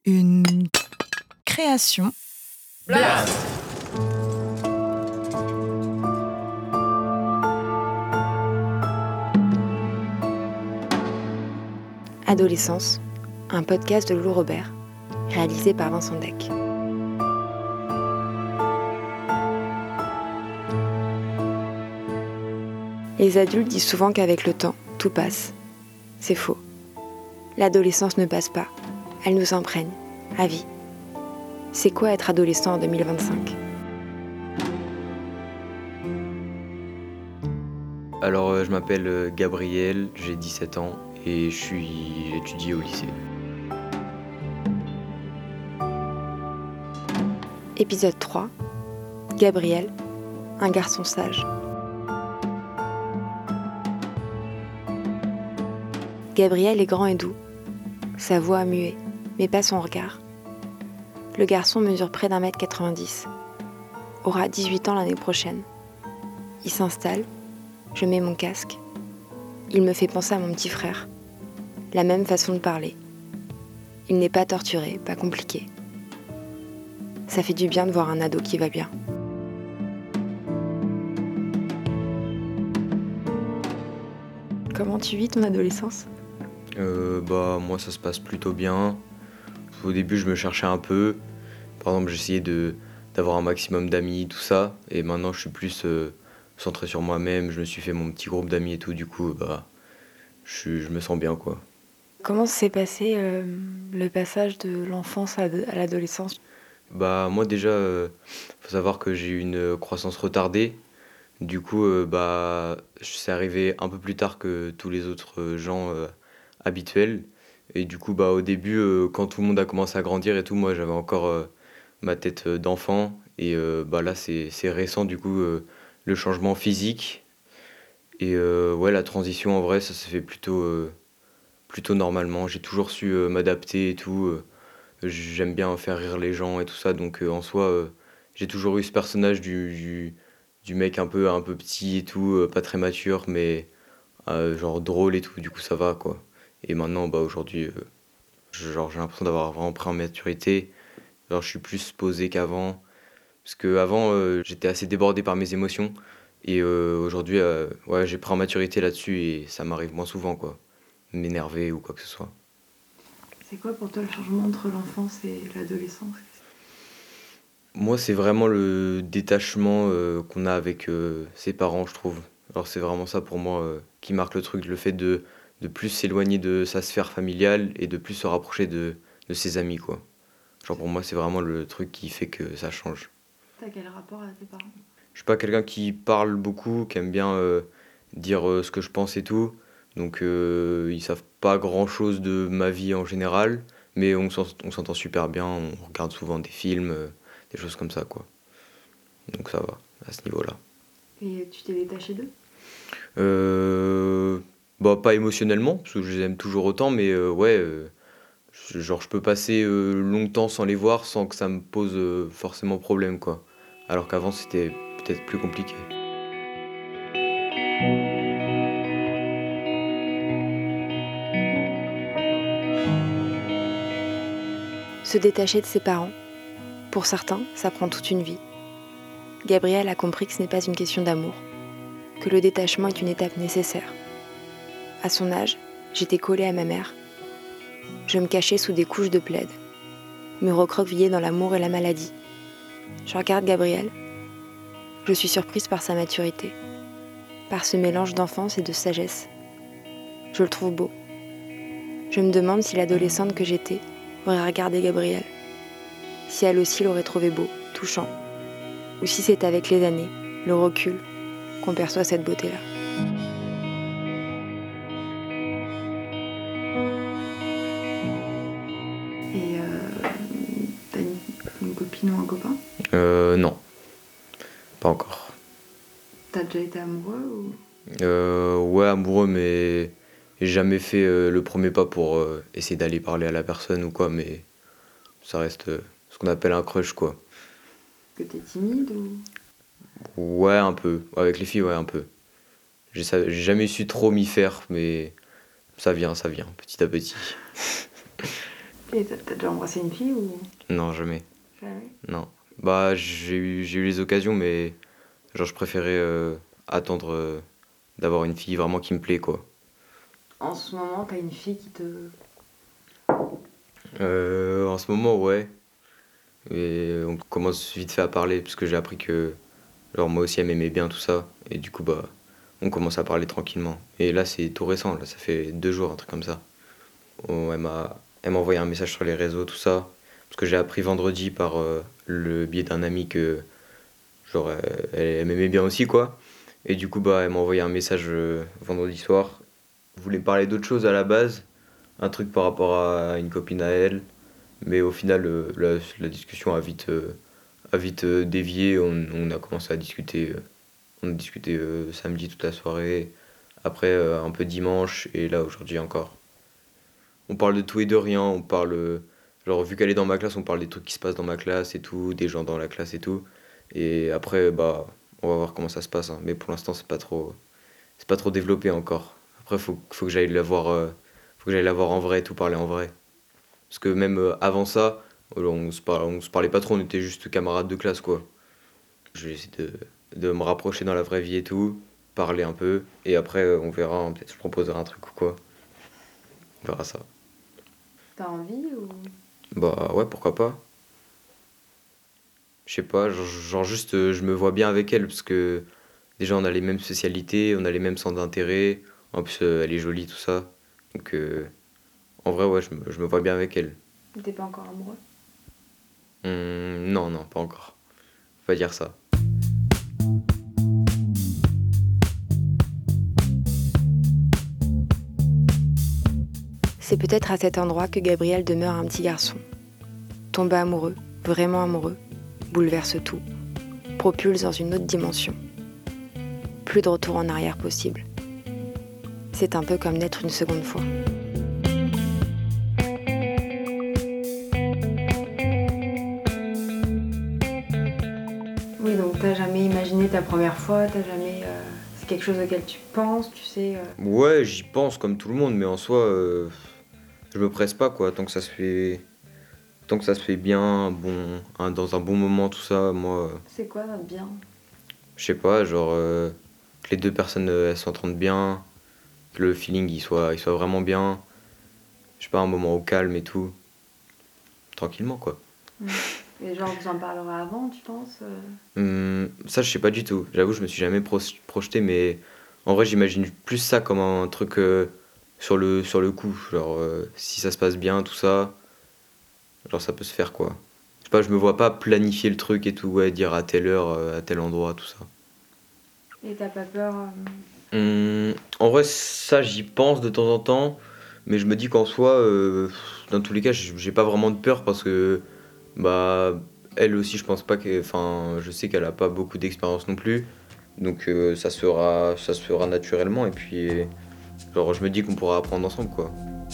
Une création Blast! Adolescence, un podcast de Lou Robert, réalisé par Vincent Deck. Les adultes disent souvent qu'avec le temps, tout passe. C'est faux. L'adolescence ne passe pas. Elle nous imprègne, à vie. C'est quoi être adolescent en 2025 ? Alors, je m'appelle Gabriel, j'ai 17 ans et j'étudie au lycée. Épisode 3. Gabriel, un garçon sage. Gabriel est grand et doux. Sa voix a mué, mais pas son regard. Le garçon mesure près d'1m90. Aura 18 ans l'année prochaine. Il s'installe. Je mets mon casque. Il me fait penser à mon petit frère. La même façon de parler. Il n'est pas torturé, pas compliqué. Ça fait du bien de voir un ado qui va bien. Comment tu vis ton adolescence ? Moi ça se passe plutôt bien. Au début je me cherchais un peu. Par exemple j'essayais d'avoir un maximum d'amis, tout ça. Et maintenant je suis plus centré sur moi-même. Je me suis fait mon petit groupe d'amis et tout. Du coup je me sens bien quoi. Comment s'est passé le passage de l'enfance à l'adolescence ? Moi déjà, faut savoir que j'ai eu une croissance retardée. Du coup, c'est arrivé un peu plus tard que tous les autres gens habituels. Et du coup, au début, quand tout le monde a commencé à grandir et tout, moi j'avais encore ma tête d'enfant. Et là, c'est récent du coup, le changement physique. Et la transition en vrai, ça s'est fait plutôt normalement. J'ai toujours su m'adapter et tout. J'aime bien faire rire les gens et tout ça, donc en soi, j'ai toujours eu ce personnage du mec un peu petit et tout, pas très mature, mais genre drôle et tout, du coup ça va quoi. Et maintenant, aujourd'hui, j'ai l'impression d'avoir vraiment pris en maturité. Genre, je suis plus posé qu'avant, parce qu'avant, j'étais assez débordé par mes émotions, et aujourd'hui, j'ai pris en maturité là-dessus, et ça m'arrive moins souvent quoi, m'énerver ou quoi que ce soit. C'est quoi pour toi le changement entre l'enfance et l'adolescence ? Moi, c'est vraiment le détachement qu'on a avec ses parents, je trouve. Alors, c'est vraiment ça pour moi qui marque le truc, le fait de plus s'éloigner de sa sphère familiale et de plus se rapprocher de ses amis, quoi. Genre, pour moi, c'est vraiment le truc qui fait que ça change. T'as quel rapport à tes parents ? Je suis pas quelqu'un qui parle beaucoup, qui aime bien dire ce que je pense et tout. Donc, ils savent pas grand-chose de ma vie en général, mais on s'entend super bien, on regarde souvent des films, des choses comme ça, quoi. Donc ça va, à ce niveau-là. Et tu t'es détaché d'eux ? Pas émotionnellement, parce que je les aime toujours autant, mais je peux passer longtemps sans les voir sans que ça me pose forcément problème, quoi. Alors qu'avant, c'était peut-être plus compliqué. Se détacher de ses parents. Pour certains, ça prend toute une vie. Gabriel a compris que ce n'est pas une question d'amour, que le détachement est une étape nécessaire. À son âge, j'étais collée à ma mère. Je me cachais sous des couches de plaid, me recroquevillais dans l'amour et la maladie. Je regarde Gabriel. Je suis surprise par sa maturité, par ce mélange d'enfance et de sagesse. Je le trouve beau. Je me demande si l'adolescente que j'étais aurait regardé Gabriel, si elle aussi l'aurait trouvé beau, touchant, ou si c'est avec les années, le recul, qu'on perçoit cette beauté-là. Et t'as une copine ou un copain ? Non, pas encore. T'as déjà été amoureux ou... Ouais, amoureux, mais j'ai jamais fait le premier pas pour essayer d'aller parler à la personne ou quoi, mais ça reste ce qu'on appelle un crush, quoi. Que t'es timide ou... Ouais, un peu. Avec les filles, ouais, un peu. J'ai jamais su trop m'y faire, mais ça vient, petit à petit. Et t'as déjà embrassé une fille ou Non, jamais. jamais? Non. Bah, j'ai eu les occasions, mais genre, je préférais attendre d'avoir une fille vraiment qui me plaît, quoi. En ce moment, t'as une fille qui te... En ce moment, ouais. Et on commence vite fait à parler, parce que j'ai appris que genre, moi aussi, elle m'aimait bien, tout ça. Et du coup, bah, on commence à parler tranquillement. Et là, c'est tout récent, là, ça fait 2 jours, un truc comme ça. Oh, elle m'a envoyé un message sur les réseaux, tout ça. Parce que j'ai appris vendredi par le biais d'un ami que, genre, elle m'aimait bien aussi, quoi. Et du coup, bah, elle m'a envoyé un message vendredi soir. Elle voulait parler d'autre chose à la base, un truc par rapport à une copine à elle. Mais au final, la discussion a vite dévié. On a commencé à discuter. On a discuté samedi toute la soirée. Après, un peu dimanche. Et là, aujourd'hui encore. On parle de tout et de rien. On parle. Genre, vu qu'elle est dans ma classe, on parle des trucs qui se passent dans ma classe et tout, des gens dans la classe et tout. Et après, bah, on va voir comment ça se passe, hein. Mais pour l'instant, c'est pas trop développé encore. Après, faut que j'aille la voir, faut que j'aille la voir en vrai, tout parler en vrai. Parce que même avant ça, on se parlait pas trop, on était juste camarades de classe, quoi. Je vais essayer de me rapprocher dans la vraie vie et tout, parler un peu, et après, on verra, hein, peut-être je proposerai un truc ou quoi. On verra ça. T'as envie ou... Bah ouais, pourquoi pas. Je sais pas, genre juste, je me vois bien avec elle, parce que déjà, on a les mêmes spécialités, on a les mêmes centres d'intérêt, en plus, elle est jolie, tout ça. Donc, en vrai, ouais, je me vois bien avec elle. T'es pas encore amoureux? Non, non, pas encore. Faut pas dire ça. C'est peut-être à cet endroit que Gabriel demeure un petit garçon. Tomber amoureux, vraiment amoureux, bouleverse tout, propulse dans une autre dimension. Plus de retour en arrière possible. C'est un peu comme naître une seconde fois. Oui, donc t'as jamais imaginé ta première fois, t'as jamais... c'est quelque chose auquel tu penses, tu sais... Ouais, j'y pense comme tout le monde, mais en soi, je me presse pas, quoi. Tant que ça se fait bien, bon, hein, dans un bon moment, tout ça, moi, C'est quoi notre bien? je sais pas, genre, que les deux personnes, elles s'entendent bien, que le feeling, il soit vraiment bien. Je sais pas, un moment au calme et tout. Tranquillement, quoi. Et genre, vous en parlerez avant, tu penses Ça, je sais pas du tout. J'avoue, je me suis jamais projeté, mais en vrai, j'imagine plus ça comme un truc sur le coup. Genre, si ça se passe bien, tout ça, genre, ça peut se faire, quoi. Je sais pas, je me vois pas planifier le truc et tout, ouais, dire à telle heure, à tel endroit, tout ça. Et t'as pas peur En vrai, ça, j'y pense de temps en temps, mais je me dis qu'en soi, dans tous les cas, j'ai pas vraiment de peur parce que, bah, elle aussi, je pense pas que, enfin, je sais qu'elle a pas beaucoup d'expérience non plus, donc ça se fera naturellement et puis, genre, je me dis qu'on pourra apprendre ensemble, quoi.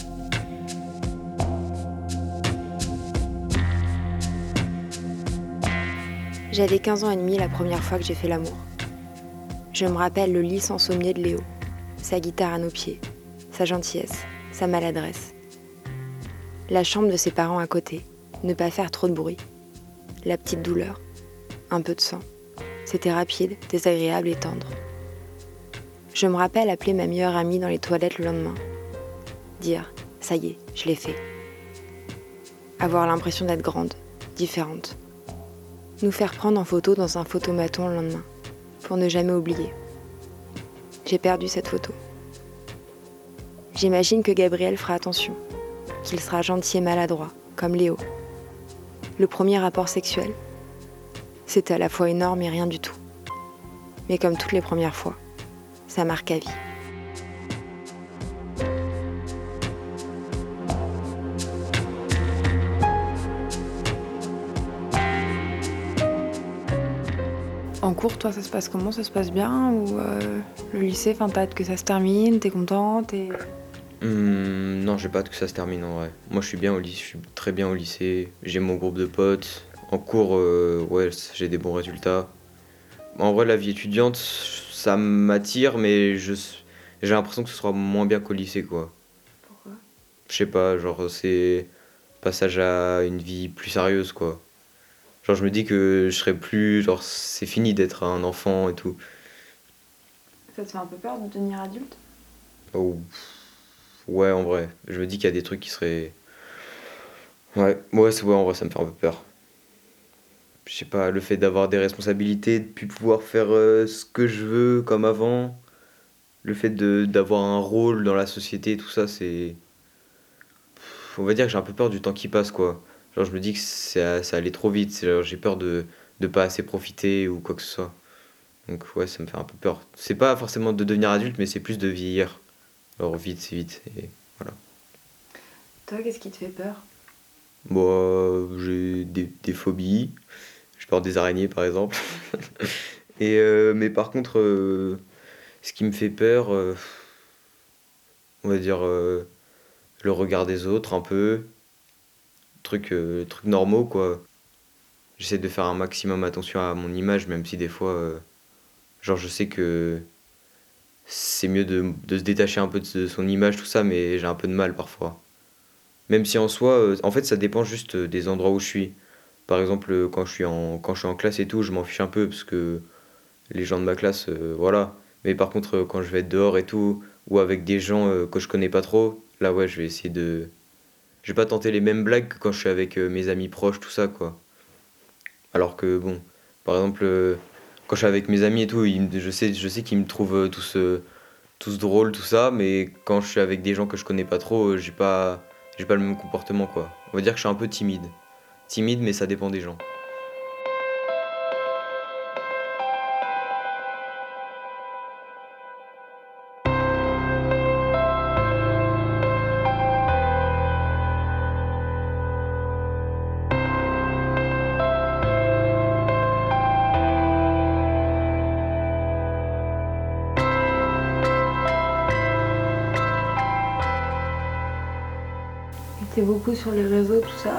J'avais 15 ans et demi la première fois que j'ai fait l'amour. Je me rappelle le lys ensommeillé de Léo, sa guitare à nos pieds, sa gentillesse, sa maladresse. La chambre de ses parents à côté, ne pas faire trop de bruit. La petite douleur, un peu de sang. C'était rapide, désagréable et tendre. Je me rappelle appeler ma meilleure amie dans les toilettes le lendemain. Dire « ça y est, je l'ai fait ». Avoir l'impression d'être grande, différente. Nous faire prendre en photo dans un photomaton le lendemain, pour ne jamais oublier. J'ai perdu cette photo. J'imagine que Gabriel fera attention, qu'il sera gentil et maladroit, comme Léo. Le premier rapport sexuel, c'était à la fois énorme et rien du tout. Mais comme toutes les premières fois, ça marque à vie. En cours, toi, ça se passe comment? Ça se passe bien? Ou le lycée, enfin, t'as hâte que ça se termine, t'es contente et... Non, j'ai pas hâte que ça se termine en vrai. Moi, je suis bien au lycée, je suis très bien au lycée. J'ai mon groupe de potes. En cours, ouais, j'ai des bons résultats. En vrai, la vie étudiante, ça m'attire, mais j'ai l'impression que ce sera moins bien qu'au lycée, quoi. Pourquoi? Je sais pas, genre, passage à une vie plus sérieuse, quoi. Genre, je me dis que je serais plus. Genre, c'est fini d'être un enfant et tout. Ça te fait un peu peur de devenir adulte? Oh, ouais, en vrai. Je me dis qu'il y a des trucs qui seraient. Ouais, en vrai, ça me fait un peu peur. Je sais pas, le fait d'avoir des responsabilités, de plus pouvoir faire ce que je veux comme avant, le fait d'avoir un rôle dans la société, tout ça, c'est. On va dire que j'ai un peu peur du temps qui passe, quoi. Genre, je me dis que ça allait trop vite. Genre, j'ai peur de pas assez profiter ou quoi que ce soit. Donc, ouais, ça me fait un peu peur. C'est pas forcément de devenir adulte, mais c'est plus de vieillir. Alors, vite, c'est vite. Et voilà. Toi, qu'est-ce qui te fait peur? Moi, j'ai des phobies. J'ai peur des araignées, par exemple. Mais par contre, ce qui me fait peur, on va dire le regard des autres, un peu. Trucs normaux, quoi. J'essaie de faire un maximum attention à mon image, même si des fois, genre, je sais que c'est mieux de se détacher un peu de son image, tout ça, mais j'ai un peu de mal parfois. Même si en soi, en fait, ça dépend juste des endroits où je suis. Par exemple, quand je suis en classe et tout, je m'en fiche un peu parce que les gens de ma classe, voilà. Mais par contre, quand je vais être dehors et tout, ou avec des gens que je connais pas trop, là, ouais, je vais essayer de. Je vais pas tenter les mêmes blagues que quand je suis avec mes amis proches, tout ça, quoi. Alors que, bon, par exemple, quand je suis avec mes amis et tout, je sais qu'ils me trouvent tous drôles, tout ça, mais quand je suis avec des gens que je connais pas trop, j'ai pas le même comportement, quoi. On va dire que je suis un peu timide. Timide, mais ça dépend des gens. Et t'es beaucoup sur les réseaux, tout ça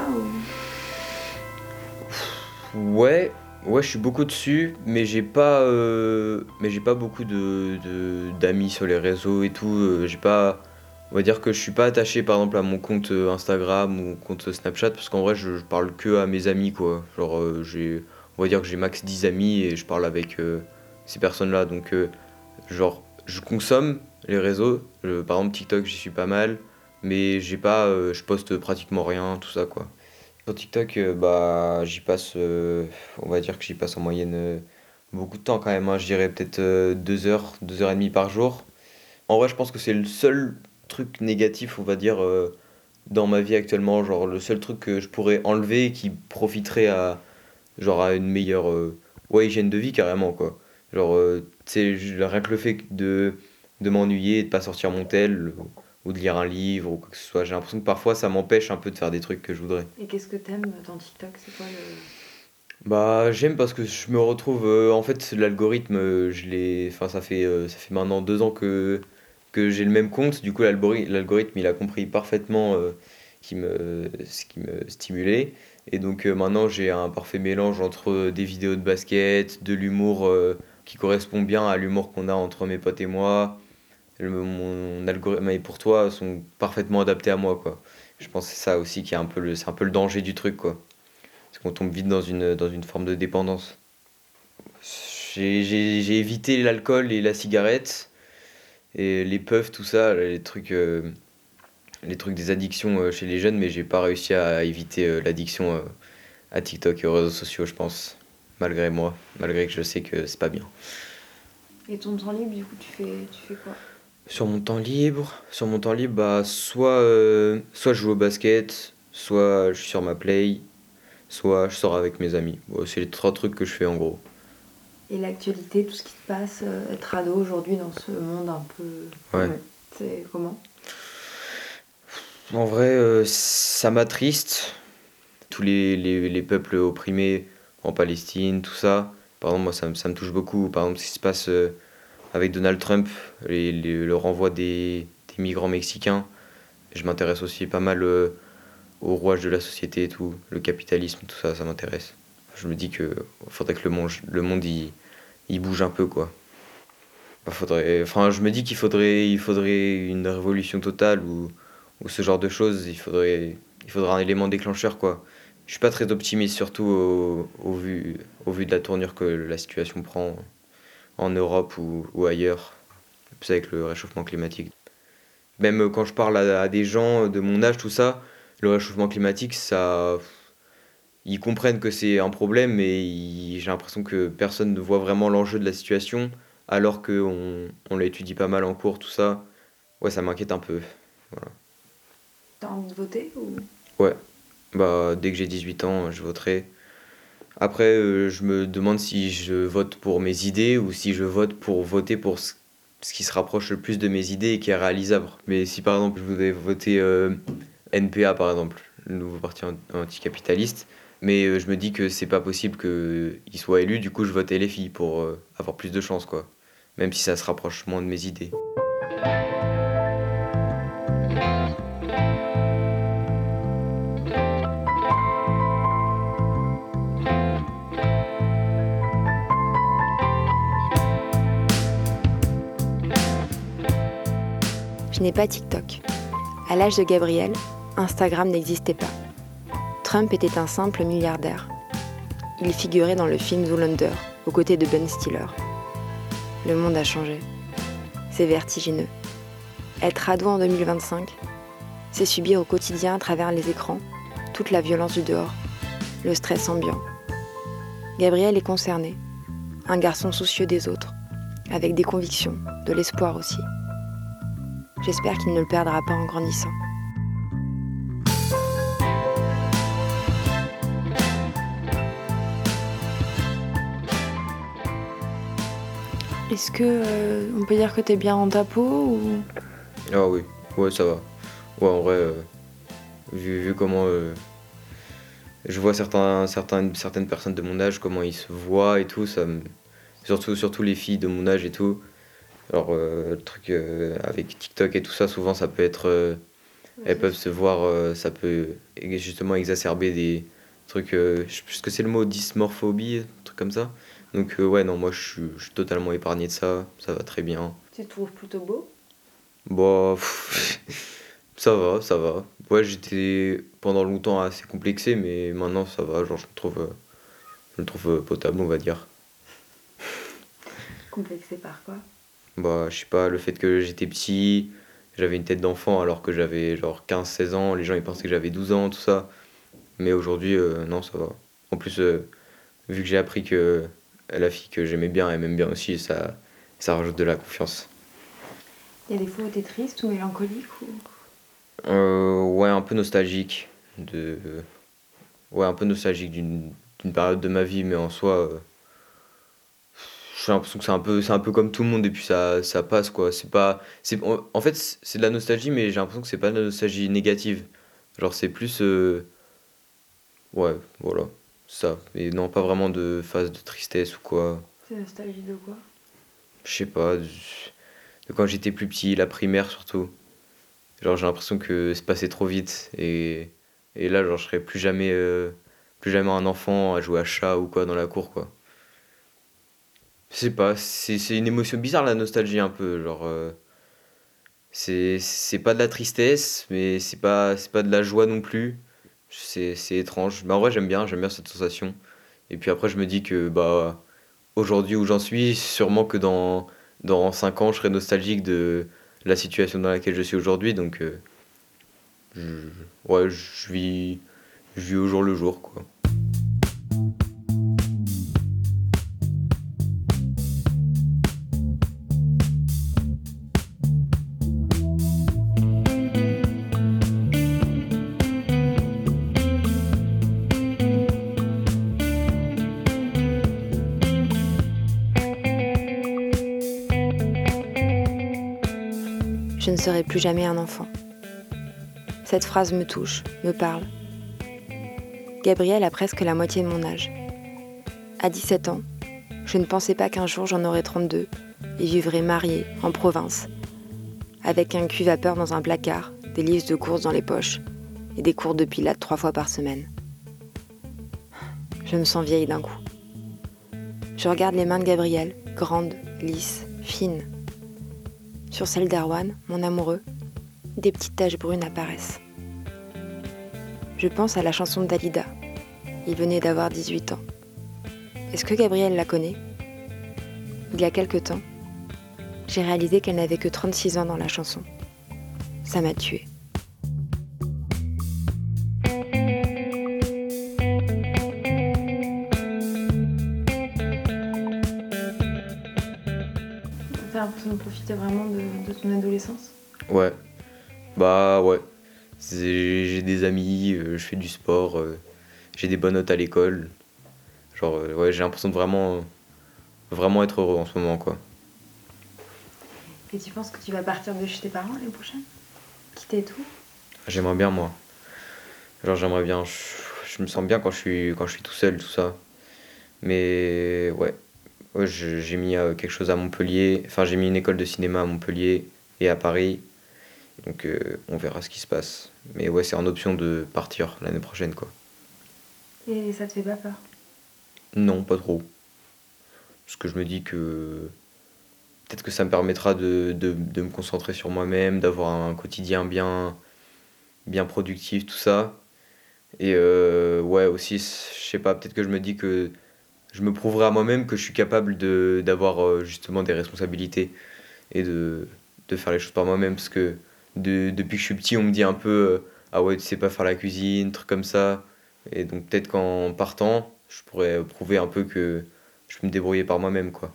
Ouais, ouais, je suis beaucoup dessus, mais j'ai pas beaucoup d'amis sur les réseaux et tout. J'ai pas, on va dire que je suis pas attaché par exemple à mon compte Instagram ou compte Snapchat parce qu'en vrai je parle que à mes amis quoi. Genre on va dire que j'ai max 10 amis et je parle avec ces personnes-là. Donc genre je consomme les réseaux. Par exemple TikTok j'y suis pas mal, mais je poste pratiquement rien, tout ça quoi. Sur TikTok, bah, on va dire que j'y passe en moyenne beaucoup de temps quand même, hein. Je dirais peut-être 2 heures, 2 heures et demie par jour. En vrai, je pense que c'est le seul truc négatif, on va dire, dans ma vie actuellement. Genre, le seul truc que je pourrais enlever et qui profiterait à une meilleure ouais, hygiène de vie carrément, quoi. Genre, tu sais, rien que le fait de m'ennuyer, de pas sortir mon tel, ou de lire un livre, ou quoi que ce soit. J'ai l'impression que parfois ça m'empêche un peu de faire des trucs que je voudrais. Et qu'est-ce que t'aimes dans TikTok? C'est quoi Bah, j'aime parce que je me retrouve. En fait, l'algorithme, Enfin, ça fait maintenant 2 ans que j'ai le même compte. Du coup, l'algorithme, il a compris parfaitement ce qui me stimulait. Et donc, maintenant, j'ai un parfait mélange entre des vidéos de basket, de l'humour qui correspond bien à l'humour qu'on a entre mes potes et moi. Mon algorithme et pour toi sont parfaitement adaptés à moi, quoi. Je pense que c'est ça aussi qui est c'est un peu le danger du truc, quoi. Parce qu'on tombe vite dans une forme de dépendance. J'ai évité l'alcool et la cigarette, et les puffs, tout ça, les trucs des addictions chez les jeunes, mais j'ai pas réussi à éviter l'addiction à TikTok et aux réseaux sociaux, je pense. Malgré moi, malgré que je sais que c'est pas bien. Et ton temps libre, du coup, tu fais quoi? Sur mon temps libre, bah, soit je joue au basket, soit je suis sur ma play, soit je sors avec mes amis. Bon, c'est les 3 trucs que je fais en gros. Et l'actualité, tout ce qui se passe, être ado aujourd'hui dans ce monde un peu... Ouais. C'est comment? En vrai, ça m'attriste. Tous les peuples opprimés en Palestine, tout ça. Par exemple, moi, ça me touche beaucoup. Par exemple, ce qui se passe avec Donald Trump, le renvoi des migrants mexicains. Je m'intéresse aussi pas mal au rouage de la société et tout, le capitalisme, tout ça, ça m'intéresse. Je me dis que faudrait que le monde il bouge un peu, quoi. Enfin, je me dis qu'il faudrait une révolution totale ou ce genre de choses. Il faudrait il faudra un élément déclencheur, quoi. Je suis pas très optimiste, surtout au vu de la tournure que la situation prend en Europe ou ailleurs, plus avec le réchauffement climatique. Même quand je parle à des gens de mon âge, tout ça, le réchauffement climatique, ça, ils comprennent que c'est un problème, mais j'ai l'impression que personne ne voit vraiment l'enjeu de la situation, alors qu'on l'étudie pas mal en cours, tout ça. Ouais, ça m'inquiète un peu. Voilà. T'as envie de voter ou... Ouais, bah dès que j'ai 18 ans, je voterai. Après, je me demande si je vote pour mes idées ou si je vote pour voter pour ce qui se rapproche le plus de mes idées et qui est réalisable. Mais si par exemple je voulais voter NPA par exemple, le nouveau parti anticapitaliste, mais je me dis que c'est pas possible qu'il soit élu, du coup je vote LFI pour avoir plus de chance, quoi. Même si ça se rapproche moins de mes idées. Je n'ai pas TikTok. À l'âge de Gabriel, Instagram n'existait pas. Trump était un simple milliardaire. Il figurait dans le film Zoolander, aux côtés de Ben Stiller. Le monde a changé. C'est vertigineux. Être ado en 2025, c'est subir au quotidien à travers les écrans toute la violence du dehors, le stress ambiant. Gabriel est concerné, un garçon soucieux des autres, avec des convictions, de l'espoir aussi. J'espère qu'il ne le perdra pas en grandissant. Est-ce que on peut dire que t'es bien dans ta peau ou... Ah oui, ouais, ça va. Ouais, en vrai, vu comment je vois certaines personnes de mon âge, comment ils se voient et tout, surtout les filles de mon âge et tout. Alors, le truc avec TikTok et tout ça, souvent ça peut être. Elles peuvent se voir, ça peut justement exacerber des trucs. Je sais plus ce que c'est le mot, dysmorphobie, un truc comme ça. Donc, ouais, non, moi je suis totalement épargné de ça va très bien. Tu te trouves plutôt beau? Bon, ça va, ça va. Ouais, j'étais pendant longtemps assez complexé, mais maintenant ça va, genre je le trouve potable, on va dire. Complexé par quoi? Bah, je sais pas, le fait que j'étais petit, j'avais une tête d'enfant alors que j'avais genre 15 16 ans, les gens ils pensaient que j'avais 12 ans, tout ça. Mais aujourd'hui, non, ça va. En plus, vu que j'ai appris que la fille que j'aimais bien, elle m'aime bien aussi, ça rajoute de la confiance. Il y a des fois où t'es triste ou mélancolique ou... Ouais, un peu nostalgique. De... Ouais, un peu nostalgique d'une période de ma vie, mais en soi, j'ai l'impression que c'est un peu comme tout le monde et puis ça passe, quoi. C'est pas, en fait, c'est de la nostalgie, mais j'ai l'impression que c'est pas de la nostalgie négative. Genre, c'est plus. Ouais, voilà, ça. Et non, pas vraiment de phase de tristesse ou quoi. C'est nostalgie de quoi? Je sais pas, de quand j'étais plus petit, la primaire surtout. Genre, j'ai l'impression que c'est passé trop vite et là, genre, je serais plus jamais un enfant à jouer à chat ou quoi dans la cour, quoi. Je sais pas, c'est une émotion bizarre la nostalgie un peu, genre c'est pas de la tristesse, mais c'est pas de la joie non plus. C'est étrange. Mais en vrai j'aime bien cette sensation. Et puis après je me dis que bah aujourd'hui où j'en suis, sûrement que dans 5 ans je serai nostalgique de la situation dans laquelle je suis aujourd'hui. Donc ouais, je vis au jour le jour, quoi. Je ne serai plus jamais un enfant. Cette phrase me touche, me parle. Gabriel a presque la moitié de mon âge. À 17 ans, je ne pensais pas qu'un jour j'en aurais 32 et vivrais mariée, en province, avec un cuit-vapeur dans un placard, des livres de courses dans les poches et des cours de pilates 3 fois par semaine. Je me sens vieille d'un coup. Je regarde les mains de Gabriel, grandes, lisses, fines. Sur celle d'Erwan, mon amoureux, des petites taches brunes apparaissent. Je pense à la chanson de Dalida. Il venait d'avoir 18 ans. Est-ce que Gabrielle la connaît ? Il y a quelque temps, j'ai réalisé qu'elle n'avait que 36 ans dans la chanson. Ça m'a tuée. T'as l'impression de profiter vraiment de ton adolescence ? Ouais, bah ouais. J'ai des amis, je fais du sport, j'ai des bonnes notes à l'école. Genre, ouais, j'ai l'impression de vraiment être heureux en ce moment, quoi. Et tu penses que tu vas partir de chez tes parents l'année prochaine ? Quitter tout ? J'aimerais bien, moi. Genre, j'aimerais bien. Je me sens bien quand je suis tout seul, tout ça. Mais ouais, j'ai mis quelque chose à Montpellier. Enfin, j'ai mis une école de cinéma à Montpellier et à Paris. Donc, on verra ce qui se passe. Mais ouais, c'est en option de partir l'année prochaine, quoi. Et ça te fait pas peur ? Non, pas trop. Parce que je me dis que peut-être que ça me permettra de me concentrer sur moi-même, d'avoir un quotidien bien productif, tout ça. Et ouais, aussi, je sais pas, peut-être que je me dis que je me prouverai à moi-même que je suis capable d'avoir justement des responsabilités et de faire les choses par moi-même. Parce que depuis que je suis petit, on me dit un peu ah ouais, tu sais pas faire la cuisine, trucs comme ça. Et donc peut-être qu'en partant, je pourrais prouver un peu que je peux me débrouiller par moi-même, quoi.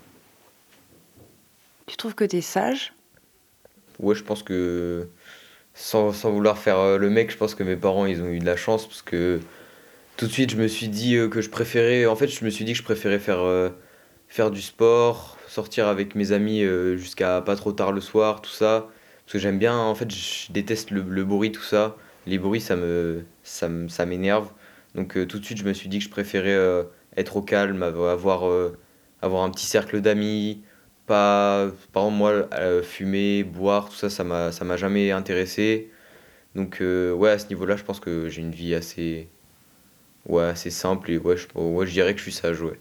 Tu trouves que t'es sage ? Ouais, je pense que sans vouloir faire le mec, je pense que mes parents, ils ont eu de la chance parce que tout de suite, je me suis dit que je préférais. En fait, je me suis dit que je préférais faire du sport, sortir avec mes amis jusqu'à pas trop tard le soir, tout ça. Parce que j'aime bien, en fait, je déteste le bruit, tout ça. Les bruits, ça m'énerve. Donc tout de suite, je me suis dit que je préférais être au calme, avoir un petit cercle d'amis. Pas, par exemple, moi, fumer, boire, tout ça, ça m'a jamais intéressé. Donc ouais, à ce niveau-là, je pense que j'ai une vie assez simple et ouais, je dirais que je suis sage, ouais.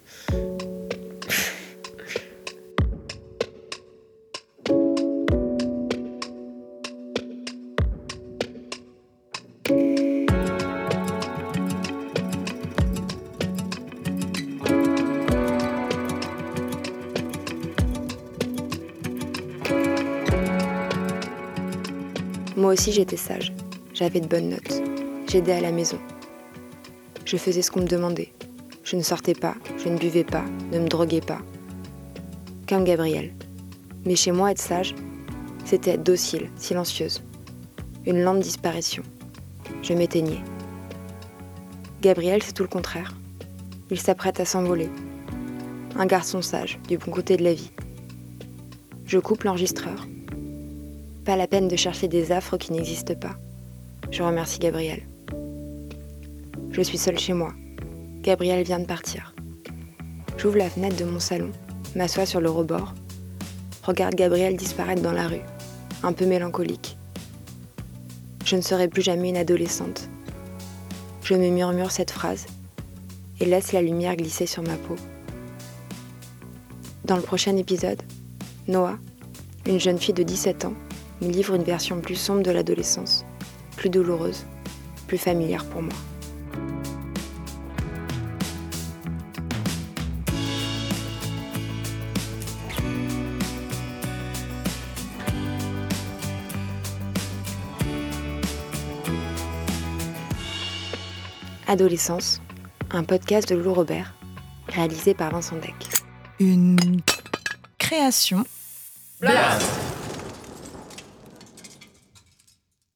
Moi aussi, j'étais sage. J'avais de bonnes notes. J'aidais à la maison. Je faisais ce qu'on me demandait. Je ne sortais pas, je ne buvais pas, ne me droguais pas. Comme Gabrielle. Mais chez moi, être sage, c'était être docile, silencieuse. Une lente disparition. Je m'éteignais. Gabriel, c'est tout le contraire. Il s'apprête à s'envoler. Un garçon sage, du bon côté de la vie. Je coupe l'enregistreur. Pas la peine de chercher des affres qui n'existent pas. Je remercie Gabriel. Je suis seule chez moi. Gabriel vient de partir. J'ouvre la fenêtre de mon salon, m'assois sur le rebord, regarde Gabriel disparaître dans la rue, un peu mélancolique. Je ne serai plus jamais une adolescente. Je me murmure cette phrase et laisse la lumière glisser sur ma peau. Dans le prochain épisode, Noah, une jeune fille de 17 ans, me livre une version plus sombre de l'adolescence, plus douloureuse, plus familière pour moi. Adolescence, un podcast de Lou Robert, réalisé par Vincent Deck. Une création Blast!